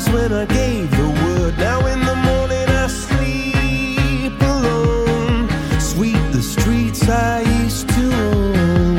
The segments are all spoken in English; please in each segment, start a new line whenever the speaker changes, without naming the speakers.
eyes when I gave the word. Now in the morning I sleep alone. Sweep the streets I used to own.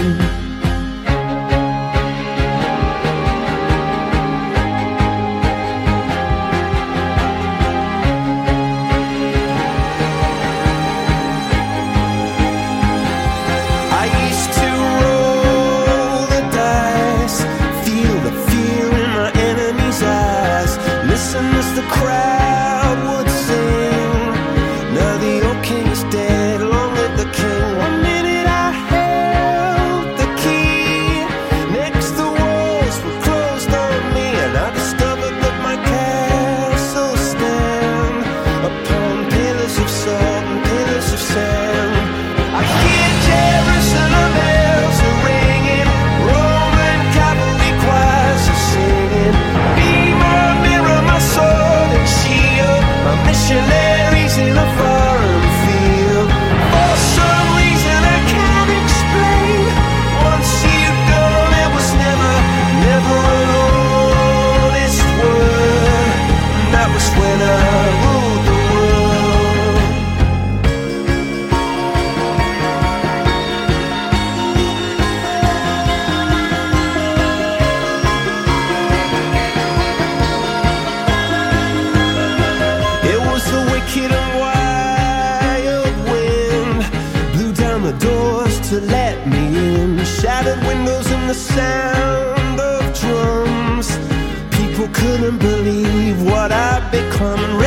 I used to roll the dice, feel the fear in my enemy's eyes, listen as the crowd would sing. Now the old king is dead, long live the king. One minute I held the key, next the walls were closed on me, and I discovered that my castle stand upon pillars of salt and pillars of sand. I hear Jerusalem bells are ringing, Roman cavalry choirs are singing. Be my mirror, my sword and shield, my missionaries in a foreign field. For some reason I can't explain, once you've gone it was never, never an honest word. And that was when I ruled the world. It was the wicked and wild wind, blew down the doors to let me in, shattered windows and the sound of drums. People couldn't believe what I'd become, and